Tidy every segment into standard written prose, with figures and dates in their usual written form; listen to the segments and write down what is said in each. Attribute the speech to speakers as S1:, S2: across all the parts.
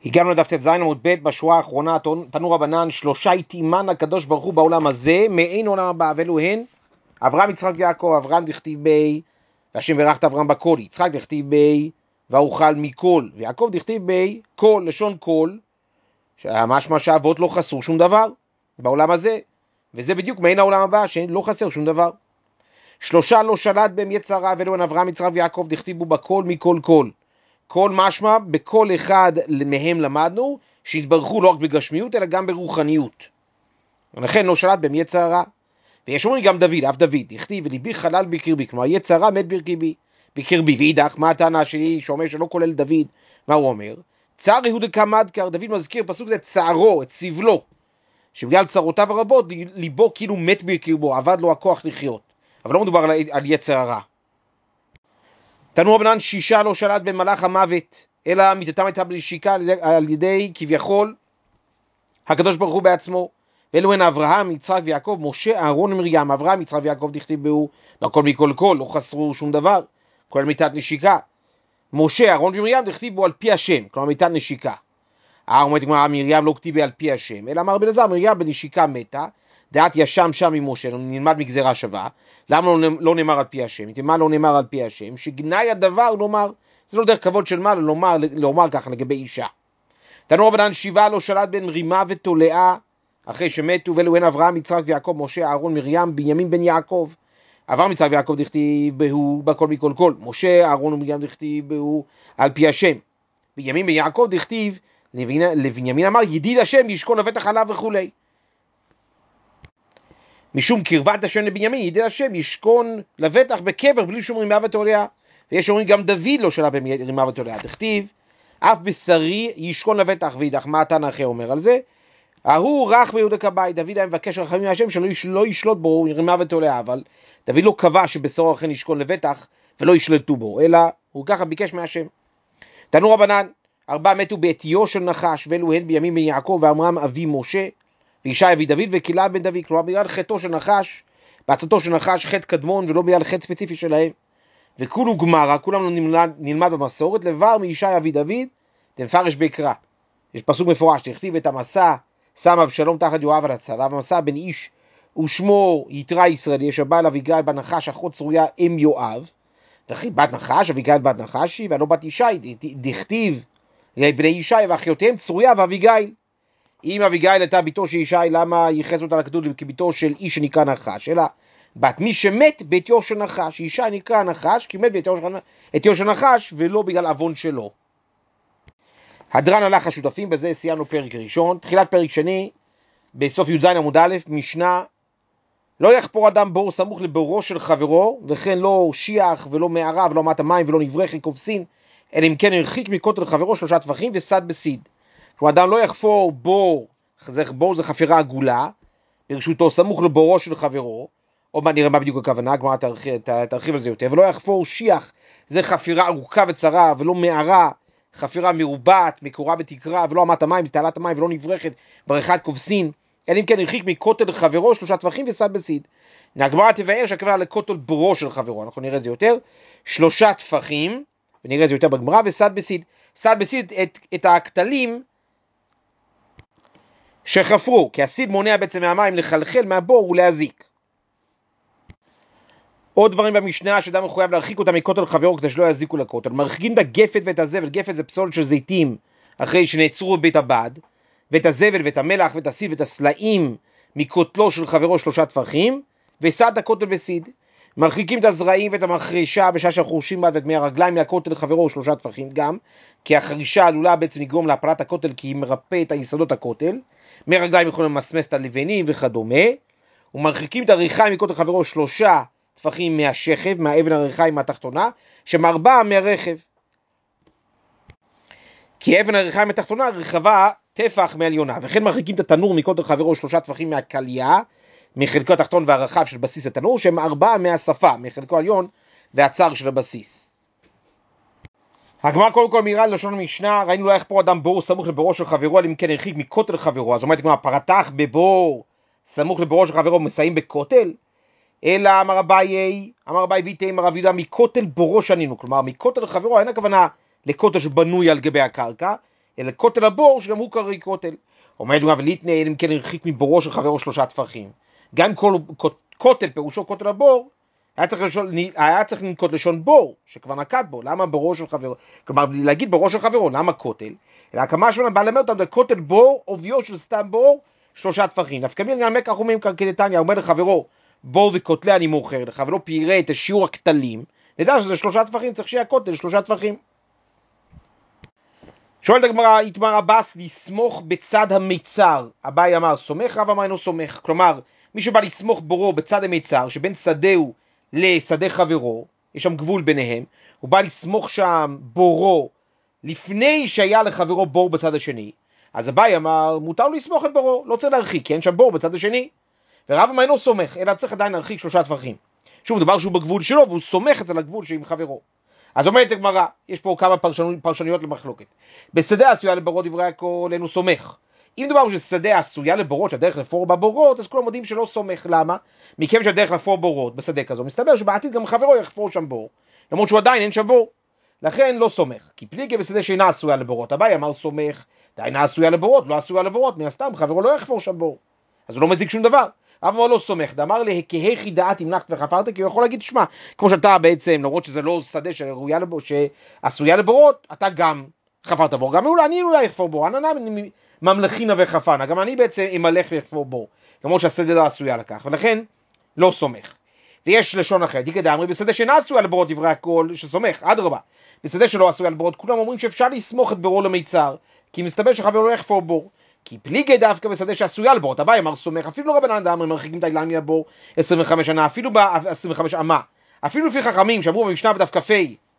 S1: הגענו לדף ט"ז עמוד ב' בשורה האחרונה. תנו רבנן, שלושה יתימן הקדוש ברוך הוא בעולם הזה מעין עולם הבא, ואלו הן אברהם, יצחק ויעקב. אברהם דכתיב בי והשם ברך את אברהם בכל, יצחק דכתיב בי ואוכל מכל, ויעקב דכתיב בי כל, לשון כל, משמע שהאבות לא חסרו שום דבר בעולם הזה, וזה בדיוק מעין העולם הבא שלא חסר שום דבר. שלושה לא שלט בהם יצר הרע, ואלו הן אברהם, יצחק ויעקב דכתיבו בכל מכל כל. כל משמע בכל אחד מהם למדנו שהתברכו לא רק בגשמיות אלא גם ברוחניות, ולכן לא שלט בהם יצר הרע. ויש אומרים גם דוד, אף דוד דכתיב וליבי חלל בקרבי, כלומר יצר הרע מת בקרבי. ואידך, מה הטענה שלי שאומר שלא כולל דוד? מה הוא אומר? צער יהודה כמדקר, דוד מזכיר פסוק זה צערו, את סבלו, שבגלל צרותיו הרבות ליבו כאילו מת בקרבו, עבד לו הכוח לחיות, אבל לא מדובר על יצר הרע. תנו רבנן, שישה לא שלט במלאך המוות, אלא מיתתם הייתה בנשיקה על ידי כביכול הקדוש ברוך הוא בעצמו. ואלו הן אברהם, יצחק ויעקב, משה, אהרון ומרים. אברהם, יצחק ויעקב דכתיבו בכל מכל כל, לא חסרו שום דבר, כולל מיתת נשיקה. משה, אהרון ומרים דכתיבו על פי השם, כלומר מיתת נשיקה. אומרת הגמרא, מרים לא כתיבה על פי השם, אלא אמר בן עזר, מרים בנשיקה מתה, דעת ישם שם ממשה, נלמד מגזרה שווה. למה לא נאמר על פי השם? מה לא נאמר על פי השם? שגנאי הדבר לומר, זה לא דרך כבוד של מה לומר ככה לגבי אישה. תנו רבנן, שבעה לא שלט בין רימה ותולעה אחרי שמתו, ואלו הן אברהם, יצחק ויעקב, משה, אהרון, מרים, בנימין בן יעקב. אברהם, יצחק ויעקב דכתיב בהו בכל מכל כל, משה, אהרון ומרים דכתיב בהו על פי השם. בנימין בן יעקב דכתיב, לבנימין אמר ידיד השם ישכון לבטח עליו וכולי. משום קרבת השם לבנימין, ידיד השם ישכון לבטח בקבר בלי שום רימה ותולעה. ויש אומרים גם דוד לא שלה ברימה ותולעה, דכתיב אף בשרי ישכון לבטח. ואידך, מה התנא אחר אומר על זה? ההוא רך ביהודה כבאי, דוד היה מבקש רחמים מהשם שלא ישלוט בו רימה ותולעה, אבל דוד לא קבע שבשרו אכן ישכון לבטח ולא ישלטו בו, אלא הוא ככה ביקש מהשם. תנו רבנן, ארבעה מתו בעטיו של נחש, ואלו הן בימים בן יעקב ואמרם אבי משה, וישי אבי דוד וכלב בן דוד. כלומר בגלל חטאו של נחש, בעצתו של נחש חטא קדמון ולא בגלל חטא ספציפי שלהם. וכולו גמרא, כולם נלמד במסורת, לבר מישי אבי דוד דמפרש בקרא. יש פסוק מפורש, תכתיב את המסע שם אבשלום תחת יואב על הצבא, והמסע בין איש ושמו יתרה ישראל, יש הבעל אביגיל בת נחש אחות צרויה אם יואב, וכי בת נחש אביגיל בת נחשי ולא בת ישי, דכתיב בני ישי ואחיותיהם צרויה ואביגיל. אם אביגיל הייתה ביתו של ישי, למה ייחס אותה לכתוב כביתו של איש שנקרא נחש? אלא בת מי שמת ביתו של נחש. ישי נקרא נחש כי מת ביתו של נחש ולא בגלל אבון שלו. הדרן הלך השותפים, בזה סיימנו פרק ראשון. תחילת פרק שני, בסוף י"ז עמוד א', משנה, לא יחפור אדם בור סמוך לבורו של חברו, וכן לא שיח ולא מערה ולא מת המים ולא נברך לכובסין, אלא אם כן הרחיק מכותל חברו 3 טפחים וסד בסיד. כלומר אדם לא יחפור בור, בור זה חפירה עגולה, ברשותו סמוך לבורו של חברו, או מה נראה מה בדיוק הכוונה, הגמרא תרחיב על זה יותר. ולא יחפור שיח, זה חפירה ארוכה וצרה, ולא מערה, חפירה מרובעת, מקורה בתקרה, ולא אמת המים, תעלת המים, ולא נברכת בריכת כובסין, אלא אם כן הרחיק מכותל חברו 3 טפחים וסד בסיד. הגמרא תבאר שהכוונה לכותל בורו של חברו, אנחנו נראה את זה יותר, 3 טפחים, ונראה את זה יותר בגמרא, וסד בסיד. סד בסיד את הכתלים שחפרו, כי הסיד מונע בעצם מהמים לחלחל מהבור ולהזיק. עוד דברים במשנה שאדם מחויב להרחיק אותם מכותל חברו כדי שלא יזיקו לכותל. מרחיקים בגפת ואת הזבל, גפת זה פסולת של זיתים אחרי שנעצרו בבית הבד, ואת הזבל ואת המלח ואת הסיד ואת הסלעים מכותלו של חברו 3 טפחים, וסד הכותל בסיד. מרחיקים את הזרעים ואת המחרישה בשעה שחורשים בה, ואת מהרגליים מהכותל חברו 3 טפחים גם, כי החרישה עלולה בעצם לגרום להפלת הכותל, כי היא מרפא את היסודות הכותל. מהרגליים יכולים למסמס את הלבנים וכדומה. ומרחיקים את הריחיים מכותל חברו 3 טפחים מהשכב, מהאבן הריחיים מהתחתונה, שמרבה מהרכב. כי אבן הריחיים מהתחתונה רחבה טפח מעליונה. וכן מרחיקים את התנור מכותל חברו 3 טפחים מהקליה, מחלקו התחתון והרחב של בסיס התנור, שהם 4 מהשפה, מחלקו העליון והצר של הבסיס. הגמרא קודם כל מעירה ללשון המשנה, ראינו לא יחפור אדם בור סמוך לבורו של חברו, אלא אם כן הרחיק מכותל חברו. אז אומרת הגמרא, פרתח בבור סמוך לבורו של חברו מסיים בכותל? אלא אמר אביי ויתאם רב יהודה מכותל בורו שנינו. כלומר מכותל חברו אין הכוונה לכותל שבנוי על גבי הקרקע, אלא כותל הבור, שגם הוא קרוי כותל. אומר דוגמה, וליתנאי, אם כן הרחיק מבורו של חברו 3 טפחים. גם כותל, פירושו כותל הבור, היה צריך לנקוט לשון בור, שכבר נקט בו. למה בורו של חברו? כלומר, להגיד בורו של חברו, למה כותל? אלא כמה שבנה בא למד אותם, כותל בור, עוביו של סתם בור, 3 טפחים. נפקא מינה גם כך אומרים כאן כדתניא, אומר לחברו, בור וכותלי אני מוכר, לחברו פירא את שיעור הכתלים, נדע שזה 3 טפחים, צריך שיהיה הכותל 3 טפחים. שואלת הגמרא, איתמר הבאס לסמוך בצד המיצר. אביי אמר סומך, רב אמר אינו סומך. כלומר, מי שבא לסמוך בורו בצד המיצר, שבין שדהו לשדה חברו, יש שם גבול ביניהם, הוא בא לסמוך שם בורו לפני שהיה לחברו בור בצד השני. אז אביי אמר, מותר לו לסמוך את בורו, לא צריך להרחיק, כי אין שם בור בצד השני. ורב אמר אינו סומך, אלא צריך עדיין להרחיק 3 טפחים. שוב, דבר שהוא בגבול שלו, והוא סומך אצל הגבול שעם חברו. אז אומרת הגמרא, יש פה כמה פרשנויות למחלוקת. בשדה עשויה לבורות דברי הכל אינו סומך. אם מדובר ששדה עשויה לבורות שהדרך לפור בבורות, אז כולם יודעים שלא סומך. למה? מכיוון שהדרך לפור בורות בשדה כזו, מסתבר שבעתיד גם חברו יחפור שם בור, למרות שהוא עדיין אין שם בור. לכן לא סומך. כי פליגי בשדה שאינה עשויה לבורות. אביי אמר סומך, דיינה עשויה לבורות, לא עשויה לבורות, מן הסתם חברו לא יחפור שם בור. אז הוא לא מזיק שום דבר. אבל הוא לא סומך, דאמר להכהי דעת אם נחת וחפרת, כי הוא יכול להגיד, שמה, כמו שאתה בעצם, למרות שזה לא שדה שעשויה לבורות, אתה גם חפרת בור, גם אני אולי אחפור בור, אני ממלכינה וחפנה, גם אני בעצם אמלך ואחפור בור, למרות שהשדה לא עשויה לכך, ולכן לא סומך. ויש לשון אחרת, דאמרי, בשדה שאינה עשויה לבורות דברי הכל, שסומך, אדרבה, בשדה שלא עשויה לבורות, כולם אומרים שאפשר לסמוך את בורו למיצר, כי מסתבר שחבר לא יחפור בור. כי פליגי דווקא בשדה שעשויה לבורות, אביי אמר סומך, אפילו לא רבנן דאמרי מרחיקים את האילן מהבור 25 שנה, אפילו ב-25 אמה, אפילו לפי חכמים שאמרו במשנה בדף כ"ה,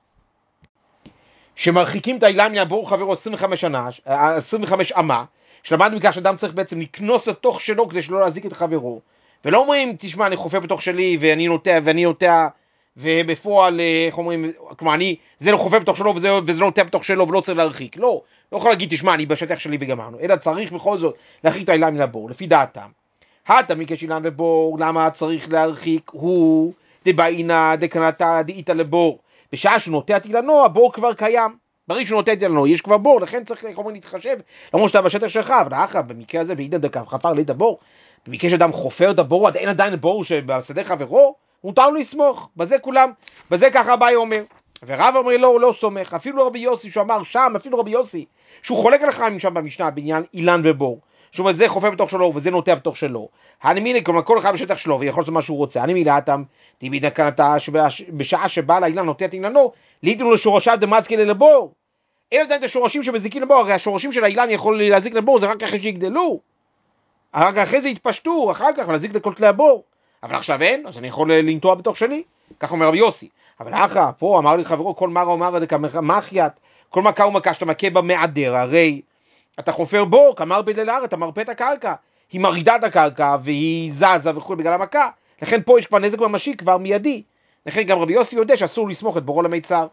S1: שמרחיקים את האילן מהבור חברו 25 שנה, 25 אמה, שלמדנו מכך שאדם צריך בעצם לקנוס לתוך שלו כדי שלא להזיק את חברו, ולא אומרים, תשמע, אני חופר בתוך שלי ואני נוטע, ובפועל, איך אומרים, כלומר, זה לא חופר בתוך שלו וזה לא נוטע בתוך שלו ולא צריך להרחיק, לא יכול להגיד, תשמע, אני בשטח שלי וגמרנו, אלא צריך בכל זאת להרחיק את האילן מן הבור, לפי דעתם. התמיקש אילן ובור, למה צריך להרחיק? הוא דבעינה דקנתה דאיתה לבור, בשעה שהוא נוטע את אילנו, הבור כבר קיים, ברגע שהוא נוטע את אילנו, יש כבר בור, לכן צריך, איך אומרים, להתחשב, למרות שאתה בשטח שלך, אבל אחר, במקרה הזה, בעידן דקה, חפר ליד הבור, במקרה שאדם חופר את הבור, אין עדיין בור שבשדה חברו, מותר לו לסמוך, בזה ככה אביי אומר. ורב אומר לו, הוא לא סומך, אפילו רבי יוסי שהוא אמר שם, אפילו רבי יוסי, שהוא חולק על החכמים שם במשנה, בעניין אילן ובור, שהוא זה חופר בתוך שלו וזה נוטע בתוך שלו. הנמילה, כלומר כל אחד בשטח שלו ויכול לעשות מה שהוא רוצה. הנמילה אתם, תמיד נקנתה שבשעה שבא לאילן נוטע את אילנו, ליתנו לשורשיו דמצקי לבור. אין עדיין את השורשים שמזיקים לבור, הרי השורשים של האילן יכול להזיק לבור, זה רק אחרי שיגדלו. רק אחרי זה יתפשטו, אחר כך להזיק לכל כלי הבור. אבל עכשיו אין, אז אני יכול לנטוע בתוך שלי, כך אומר רבי יוסי. אבל אחר, פה אמר לי חברו, כל מרה אומר מחית, כל מכה ומכה שאתה מכה במעדר, הרי אתה חופר בור, כמר בדל הארץ, אתה מרפא את הקרקע, היא מרידה את הקרקע והיא זזה וכו' בגלל המכה, לכן פה יש כבר נזק ממשי כבר מיידי, לכן גם רבי יוסי יודע שאסור לסמוך את בורו למיצר.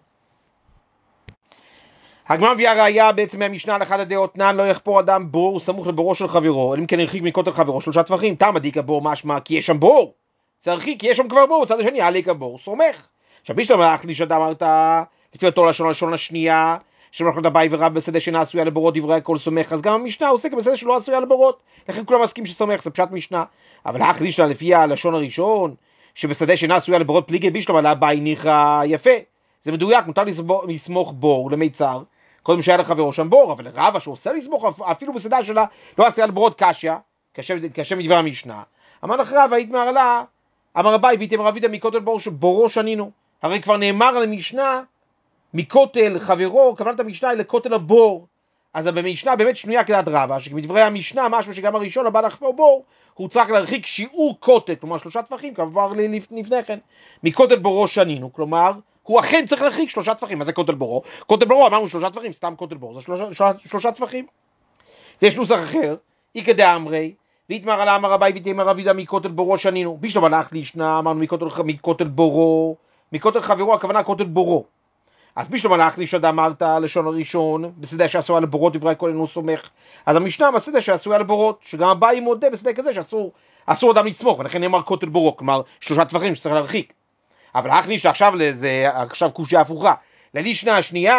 S1: הגמרא מביאה ראיה בעצם מהמשנה לאחד הדעות, נען לא יחפור אדם בור סמוך לבורו של חברו, אלא אם כן הרחיק מכותל חברו 3 טפחים, תמה דיקה בור משמע כי יש שם בור, צריך כי יש שם כבר בור, בצד השני עליק הבור, סומך. עכשיו בישלום להחליש שאתה אמרת לפי אותו לשון השנייה, שמלכות אביי ורב בשדה שאינה עשויה לבורות דברי הכל סומך, אז גם המשנה עוסק בשדה שלא עשויה לבורות, לכן כולם מסכים שסומך, זה פשט משנה. אבל להחליש לה לפי הלשון הראשון, שבשדה שאינה עשויה לבורות פליגי בישלום על אביי ניחא יפה, זה מדויק, מותר לסמוך בור למיצר, קודם שהיה לחברו שם בור, אבל רבא שעושה לסמוך אפילו בשדה שלה לא עשויה לבורות קשיא, כשם מדבר המשנה. אמר לך רבא, יתמר לה, אמר אביי ויתם רבידה מכותל בורו שנינו, הרי כבר נאמר על המשנה מכותל חברו, כוונת המשנה היא לכותל הבור, אז במשנה באמת שנויה כדעת רבא, שמדברי המשנה משהו שגם הראשון הבא לחפור בור, הוא צריך להרחיק שיעור כותל, כלומר 3 טפחים, כמובן לפני כן, מכותל בורו שנינו, כלומר, הוא אכן צריך להרחיק 3 טפחים. מה זה כותל בורו? כותל בורו אמרנו 3 טפחים, סתם כותל בור, זה 3 טפחים. ויש נוסח אחר, איקא דאמרי, ויתמר על אמר אביי ויתמר רבידה מכותל בורו שנינו, בישלום הלך לישנה, אמרנו מכותל בורו, מכותל חברו, הכוונה כותל בורו. אז בישלום הלך לישנה אמרת לשון הראשון, בשדה שעשויה לבורות דברי הכל אינו סומך, אז המשנה בשדה שעשויה לבורות, שגם אביי מודה בשדה כזה שאסור אדם לסמוך, ולכן נאמר כותל בורו, כלומר 3 טפחים שצריך להרחיק. אבל להכניס עכשיו קושיה הפוכה, ללישנה השנייה,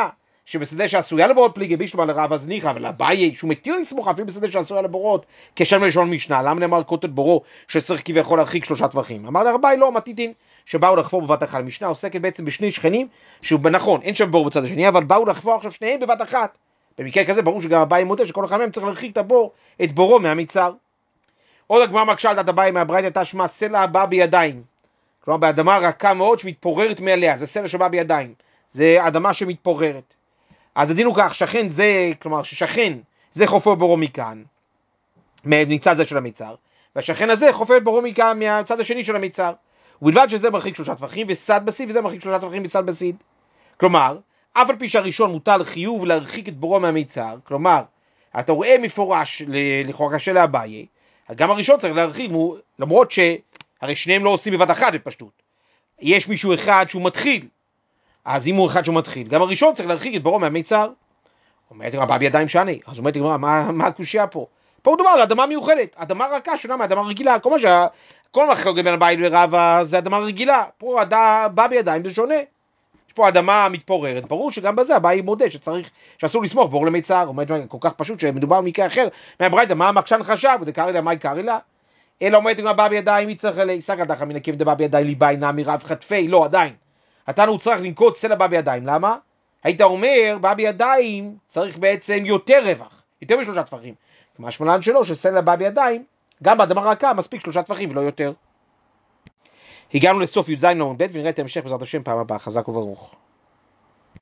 S1: שבשדה שעשויה לבורות פליגי בישלמה לרב אז ניחא, אבל אביי שהוא מתיר לסמוך אפילו בשדה שעשויה לבורות, כשם לשון משנה, למה נאמר קוטל בורו שצריך כביכול להרחיק 3 טווחים? אמר לרביי לא, מתיתין, שבאו לחפור בבת אחת. המשנה עוסקת בעצם בשני שכנים, שהוא נכון, אין שם בור בצד השני, אבל באו לחפור עכשיו שניהם בבת אחת. במקרה כזה ברור שגם אביי מודה שכל אחד מהם צריך להרחיק את בורו מהמצר. עוד הגמרא מקשה על דעת אביי מהברייתא תשמע סלע הבא בידיים. כלומר באדמה רכה מאוד שמתפוררת מעליה, זה סלע שבא בידיים, זה אדמה שמתפוררת. אז הדין הוא כך, שכן זה, כלומר ששכן זה חופר בורו מכאן, מצד זה של המצר, והשכן הזה חופר בורו מכאן מהצד השני של המצר, ובלבד שזה מרחיק 3 טווחים וסד בסיד, וזה מרחיק 3 טווחים וסד בסיד. כלומר, אף על פי שהראשון מוטל חיוב להרחיק את בורו מהמצר, כלומר, אתה רואה מפורש לכאורה קשה לאביי, גם הראשון צריך להרחיק, למרות שהרי שניהם לא עושים בבת אחת בפשטות. יש מישהו אחד שהוא מתחיל, אז אם הוא אחד שהוא מתחיל, גם הראשון צריך להרחיק את בורו מהמצר. אומרת הגמרא, בא בידיים שאני. אז אומרת הגמרא, מה הקושיה פה? פה הוא דובר על אדמה מיוחדת, אדמה רכה שונה מאדמה רגילה. כל מחלוקת בין אביי לרבא זה אדמה רגילה, פה בא בידיים זה שונה. יש פה אדמה מתפוררת, ברור שגם בזה אביי מודה שאסור לסמוך בור למצר. אומרת כל כך פשוט שמדובר על מקרה אחר מהברייתא, מה המקשן חשב, ודקרא לה מה יקרא לה? אלא אומרת הגמרא, בא בידיים יצטרך להיסק על דחא מן הקים דבא בידיים ליבאי נמי רב חטפי, לא עדיין. התנא הוא צריך לנקוט סלע בא בידיים, למה? היית אומר, בא בידיים צריך בעצם יותר רווח, יותר מ3 טווחים. כמו השמלן שלו, שסלע בא בידיים, גם באדמה רכה מספיק 3 טווחים ולא יותר. הגענו לסוף י"ז נ"ב ונראה את ההמשך בעזרת השם פעם הבאה, חזק וברוך.